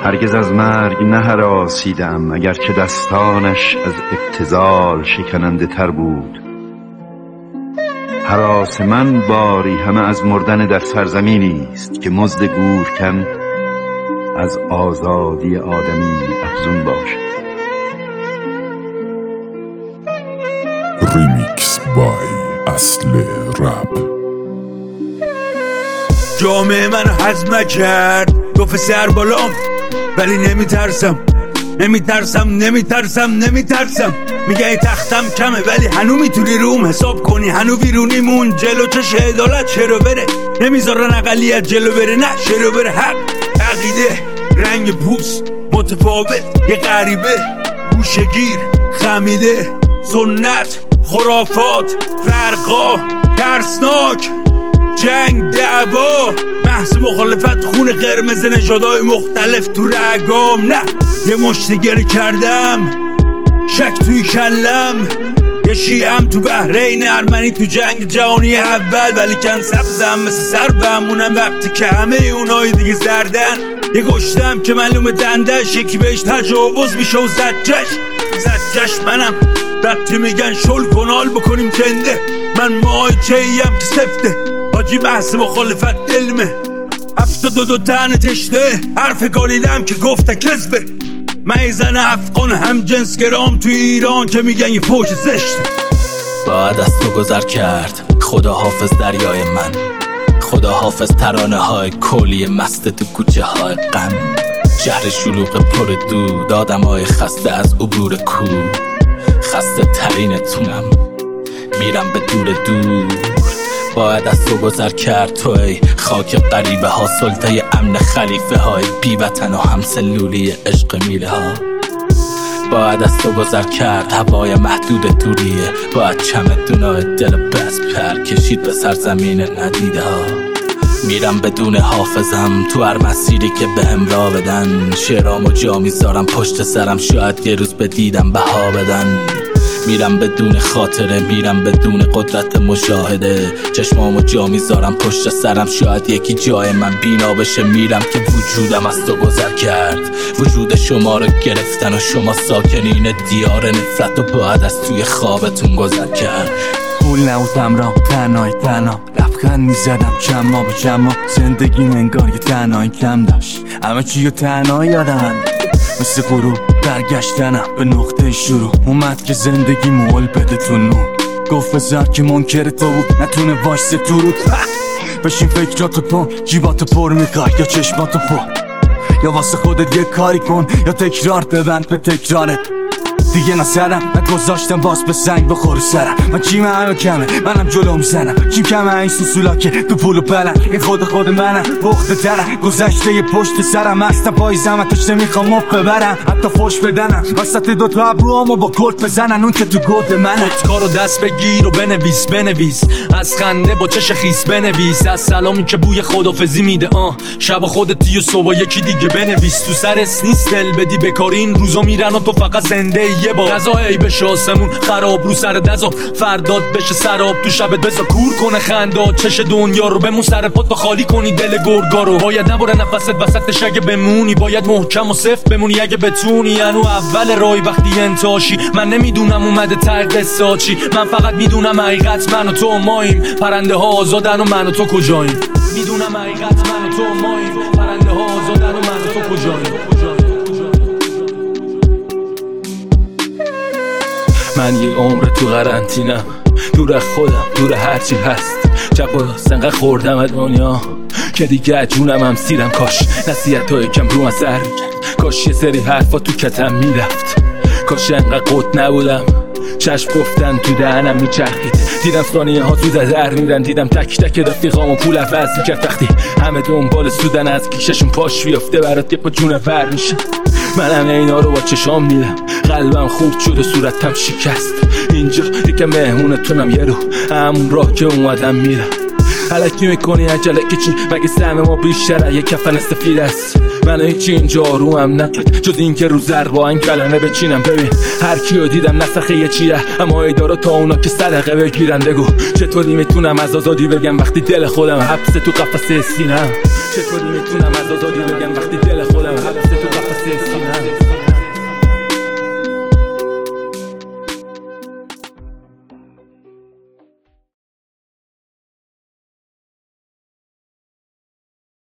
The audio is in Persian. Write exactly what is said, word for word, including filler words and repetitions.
هرگز از مرگ نهراسیدم، اگرچه دستانش از ابتذال شکننده تر بود. هراس من باری همه از مردن در سرزمینی است که مزد گورکن از آزادی آدمی افزون باشد. ریمیکس بای اصل رپ. جامعه منو هضم نکرد، گفت سر بالام ولی نمیترسم نمیترسم نمیترسم نمیترسم. میگه ای تختم کمه ولی هنو میتونی روم حساب کنی، هنو بیرونیمون جلو چش عدالت چرا بره، نمیذارن اقلیت جلو بره، نه چرا بره. حق، عقیده، رنگ پوست متفاوت، یه غریبه گوشگیر خمیده، سنت، خرافات، فرقا، ترسناک، جنگ، دعوا، بحث مخالفت، خون قرمز نژادهای مختلف تو رگام. نه یه مشتگری کردم، شک توی کلم، یه شیعم تو بحرین، ارمنی تو جنگ جهانی اول، ولی کن سبزم مثل سر بمونم وقتی که همه اونای دیگه زردن. یه گشتم که معلوم دندش، یکی بهش تجاوز میشه و زدجش زدجش منم. ربطی میگن شل کنال بکنیم جنده، من مای چهیم که سفته، حاجی بحث مخالفت علمه. هفته دو دو تن تشته، حرف گالیدم که گفته کذبه. من زن افغان هم جنس گرام تو ایران که میگن یه فوش زشته. باید از تو گذر کرد، خدا حافظ دریای من، خدا حافظ ترانه های کلی مست تو کوچه های غم، شهر شلوغ پر دود، آدم های خسته از عبور کو، خسته ترینتونم میرم به دور دور. باید از تو گذر کرد تو ای خاک غریبه ها، سلطه امن خلیفه های بی وطن و همسلولی عشق میله ها. باید از تو گذر کرد هوای محدود توریه، باید چمدونای دل بس پر کشید به سرزمین ندیده ها. میرم بدون حافظم تو هر مسیری که بهم راه بدن، شعرامو جا میذارم پشت سرم، شاید یه روز به دیدم بها بدن. میرم بدون خاطره، میرم بدون قدرت مشاهده، چشمامو جا میذارم پشت سرم، شاید یکی جای من بینا بشه. میرم که وجودم از تو گذر کرد، وجود شما رو گرفتن و شما ساکنین دیار نفرت و باید از توی خوابتون گذر کرد. پول نبودم رام تنهای تنها، لبخند میزدم جمع به جمع، زندگی انگار یه تنهایی کم داشت، همه چی یه تنهایی یادم مثل غروب برگشتنم به نقطه شروع. اومد که زندگی مول بده تو نور، گفت بذار که منکر تو بود نتونه وایسه تو رو. بشین فکراتو کن، جیباتو پر میخوای یا چشماتو پر، یا واسه خودت یه کاری کن یا تکرار ببند به تکرارت. دیگه نسرم نگذاشتم باز به سنگ بخوره سرم، من چیم همه کمه منم جلو میزنم، چیم کمه این سوسولا که تو پولو پلن، این خود خود منم بخت ترم، گذشته یه پشت سرم هستم پاییزم اتش نمیخوام مف ببرم، حتی فوش بدنم وسط دوتا ابروامو با کلت بزنن اون که تو گود منم. کارو دست بگیر و بنویس بنویس، از خنده با چش خیس بنویس، از سلامی که بوی خدافزی میده آه شب خودتی و صبح یکی دیگه بنویس. تو سرت نیست دل بدی بکاری، این روزا میرن و تو فقط زنده یه با غذا ای بشه آسمون خراب رو سر دزا، فرداد بشه سراب تو شبت بزا کور کنه خنداد چش دنیا رو، بمون سر پات خالی کنی دل گرگا رو. باید نبره نفست وسطش اگه بمونی، باید محکم و صفت بمونی اگه بتونی. انو اول رای وقتی انتاشی، من نمیدونم اومده ته قصه چی، من فقط میدونم حقیقت من و تو ماییم، پرنده ها آزادن و من و تو کجاییم. میدونم حقیقت من و تو ماییم، پرنده ها آزادن و من و تو کجاییم. من یه عمر تو قرنطینم، دور از خودم دور هرچی هست، جب و سنقه خوردم از دنیا که دیگه جونم هم سیرم. کاش نصیحت های کم رو اثر میکرد، کاش یه سری حرفا تو کتم میرفت، کاش انقدر قد نبودم چشم گفتن تو دهنم میچرخید. دیدم ثانیه ها تو در میرن، دیدم تک تک رفیقامو پول عوض میکرد، وقتی همه دنبال سودن از کیششون پاش بیافته برات یه پا جونه ور میشه. منم اینا رو با چشام دیدم، قلبم خورد شد و صورتم شکست. اینجا دیگه مهمونتونم یه رو همون راه که اومدم میرم. حلکی میکنی عجله که چی، مگه سهم ما بیشتره یه کفن سفید است. من هیچی اینجا آرومم نکرد جز این که رو زر با این کلانه بچینم. ببین هر کیو دیدم نسخه یه چیه، اما ای دارو تا اونا که صدقه بگیرن. بگو چطوری میتونم از آزادی بگم وقتی دل خودم حبس تو قفسه سینم، چطوری میتونم از آزادی بگم وقتی